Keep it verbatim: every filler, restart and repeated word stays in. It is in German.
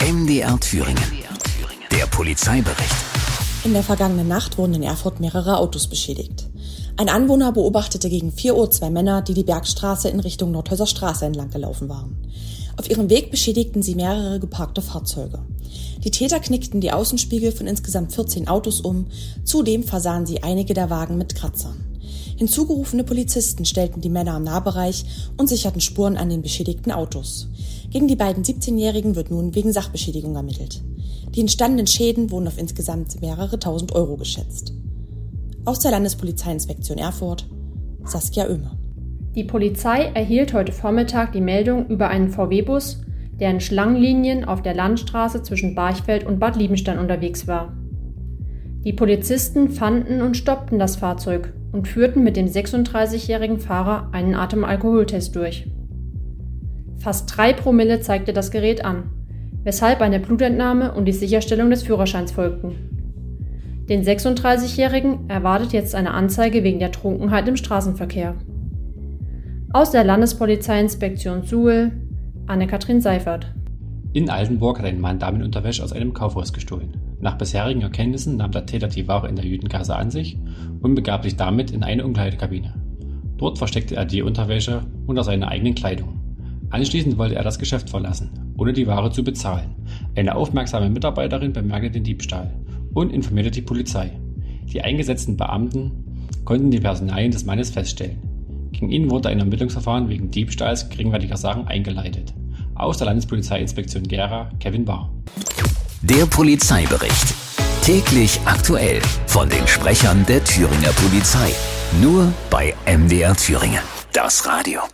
M D R Thüringen. Der Polizeibericht. In der vergangenen Nacht wurden in Erfurt mehrere Autos beschädigt. Ein Anwohner beobachtete gegen vier Uhr zwei Männer, die die Bergstraße in Richtung Nordhäuser Straße entlang gelaufen waren. Auf ihrem Weg beschädigten sie mehrere geparkte Fahrzeuge. Die Täter knickten die Außenspiegel von insgesamt vierzehn Autos um. Zudem versahen sie einige der Wagen mit Kratzern. Hinzugerufene Polizisten stellten die Männer im Nahbereich und sicherten Spuren an den beschädigten Autos. Gegen die beiden siebzehnjährigen wird nun wegen Sachbeschädigung ermittelt. Die entstandenen Schäden wurden auf insgesamt mehrere tausend Euro geschätzt. Aus der Landespolizeiinspektion Erfurt, Saskia Oehme. Die Polizei erhielt heute Vormittag die Meldung über einen V W-Bus, der in Schlangenlinien auf der Landstraße zwischen Barchfeld und Bad Liebenstein unterwegs war. Die Polizisten fanden und stoppten das Fahrzeug und führten mit dem sechsunddreißigjährigen Fahrer einen Atemalkoholtest durch. Fast drei Promille zeigte das Gerät an, weshalb eine Blutentnahme und die Sicherstellung des Führerscheins folgten. Den sechsunddreißigjährigen erwartet jetzt eine Anzeige wegen der Trunkenheit im Straßenverkehr. Aus der Landespolizeiinspektion Suhl, Anne-Kathrin Seifert. In Altenburg hat ein Mann Damenunterwäsche aus einem Kaufhaus gestohlen. Nach bisherigen Erkenntnissen nahm der Täter die Ware in der Jüdengasse an sich und begab sich damit in eine Umkleidekabine. Dort versteckte er die Unterwäsche unter seiner eigenen Kleidung. Anschließend wollte er das Geschäft verlassen, ohne die Ware zu bezahlen. Eine aufmerksame Mitarbeiterin bemerkte den Diebstahl und informierte die Polizei. Die eingesetzten Beamten konnten die Personalien des Mannes feststellen. Gegen ihn wurde ein Ermittlungsverfahren wegen Diebstahls geringwertiger Sachen eingeleitet. Aus der Landespolizeiinspektion Gera, Kevin Bahr. Der Polizeibericht. Täglich aktuell von den Sprechern der Thüringer Polizei. Nur bei M D R Thüringen. Das Radio.